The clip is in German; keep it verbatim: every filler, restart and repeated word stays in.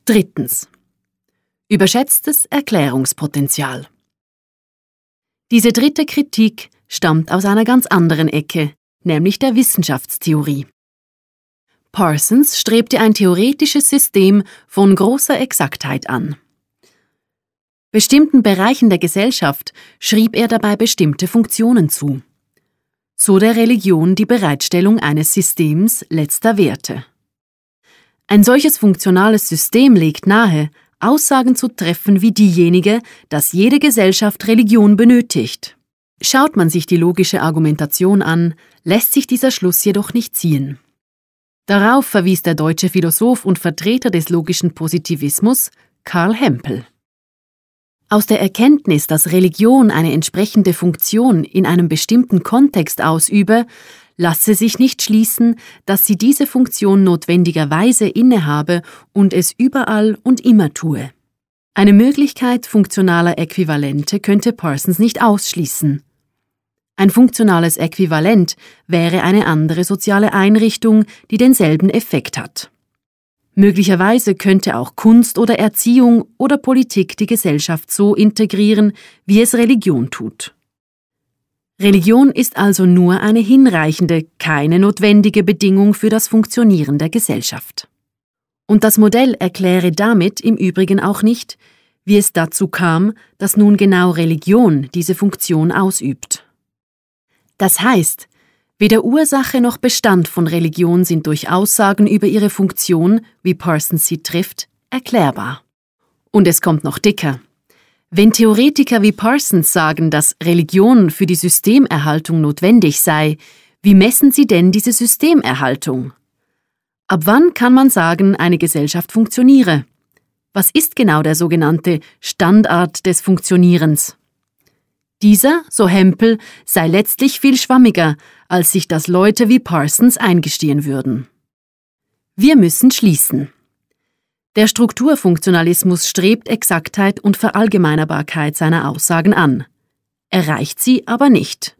Drittens. Überschätztes Erklärungspotenzial. Diese dritte Kritik stammt aus einer ganz anderen Ecke, nämlich der Wissenschaftstheorie. Parsons strebte ein theoretisches System von großer Exaktheit an. Bestimmten Bereichen der Gesellschaft schrieb er dabei bestimmte Funktionen zu. So der Religion die Bereitstellung eines Systems letzter Werte. Ein solches funktionales System legt nahe, Aussagen zu treffen wie diejenige, dass jede Gesellschaft Religion benötigt. Schaut man sich die logische Argumentation an, lässt sich dieser Schluss jedoch nicht ziehen. Darauf verwies der deutsche Philosoph und Vertreter des logischen Positivismus, Karl Hempel. Aus der Erkenntnis, dass Religion eine entsprechende Funktion in einem bestimmten Kontext ausübe, lasse sich nicht schließen, dass sie diese Funktion notwendigerweise innehabe und es überall und immer tue. Eine Möglichkeit funktionaler Äquivalente könnte Parsons nicht ausschließen. Ein funktionales Äquivalent wäre eine andere soziale Einrichtung, die denselben Effekt hat. Möglicherweise könnte auch Kunst oder Erziehung oder Politik die Gesellschaft so integrieren, wie es Religion tut. Religion ist also nur eine hinreichende, keine notwendige Bedingung für das Funktionieren der Gesellschaft. Und das Modell erkläre damit im Übrigen auch nicht, wie es dazu kam, dass nun genau Religion diese Funktion ausübt. Das heißt, weder Ursache noch Bestand von Religion sind durch Aussagen über ihre Funktion, wie Parsons sie trifft, erklärbar. Und es kommt noch dicker. Wenn Theoretiker wie Parsons sagen, dass Religion für die Systemerhaltung notwendig sei, wie messen sie denn diese Systemerhaltung? Ab wann kann man sagen, eine Gesellschaft funktioniere? Was ist genau der sogenannte Standard des Funktionierens? Dieser, so Hempel, sei letztlich viel schwammiger, als sich das Leute wie Parsons eingestehen würden. Wir müssen schließen. Der Strukturfunktionalismus strebt Exaktheit und Verallgemeinerbarkeit seiner Aussagen an, erreicht sie aber nicht.